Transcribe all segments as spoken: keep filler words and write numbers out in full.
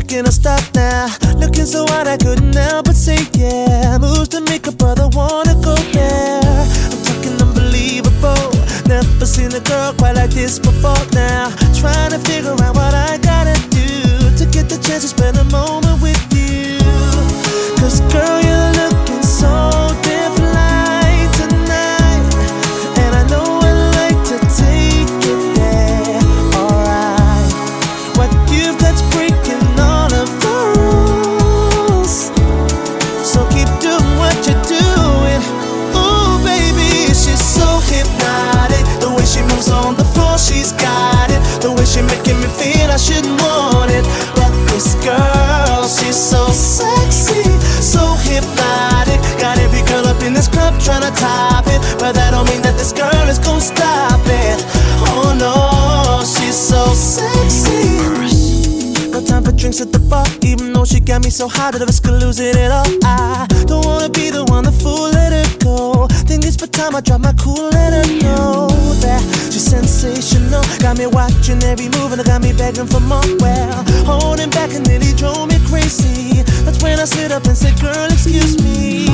taking a stop now. Looking so hot I couldn't help but say yeah. Moves to make a brother wanna go there. I'm talking unbelievable. Never seen a girl quite like this before now. Trying to figure out what I gotta do to get the chance to spend a moment with you. Cause girl, you're looking so different tonight, and I know I'd like to take it there. Alright, what you've got's breaking all of the rules, so keep doing what you're doing. Ooh baby, she's so hypnotic. The way she moves on the floor, she's got it. The way she making me feel I shouldn't want it. But this girl, she's so sexy, so hypnotic. Got every girl up in this club tryna top it, but that don't mean that this girl is gon' stop it. Oh no, she's so sexy. No time for drinks at the bar, even though she got me so hot at the risk of losing it all. I don't wanna be the one to fool, let her go. Think it's for time I drop my cool, let her know that she's sensational. Got me watching every move and it got me begging for more. Well, holding back and nearly drove me crazy. That's when I slid up and said, girl, excuse me.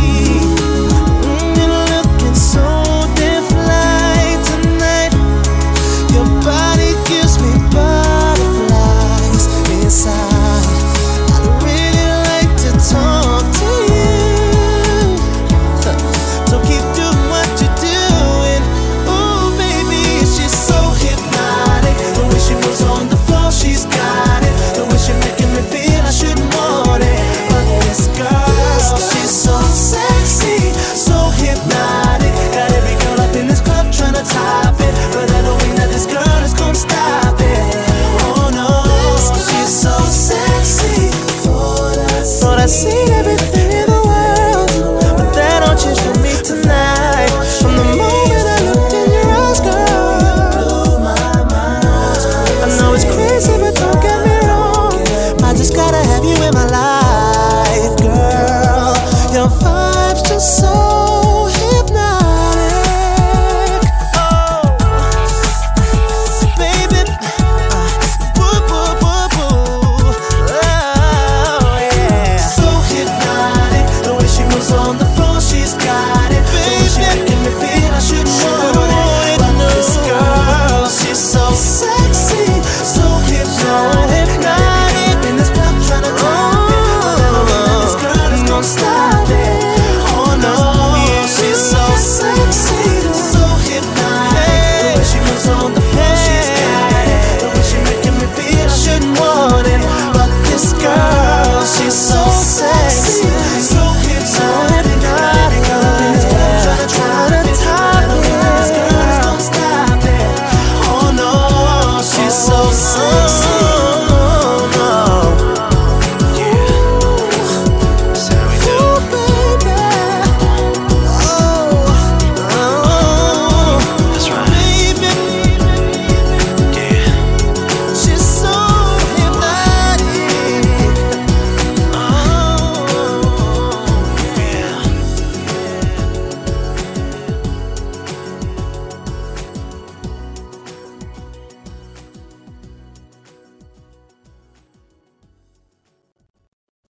Mm, you're looking so different tonight. Your body gives me butterflies inside. I'd really like to talk to you, so keep doing what you're doing. Ooh baby, she's so hypnotic. The way she moves on the floor, she's got it. The way she making me feel I shouldn't want it. But this girl, she's so sexy, so hypnotic. Got every girl up in this club tryna top it, but that don't mean that this girl is gon' stop it. Oh no, she's so sexy. Thought I see that.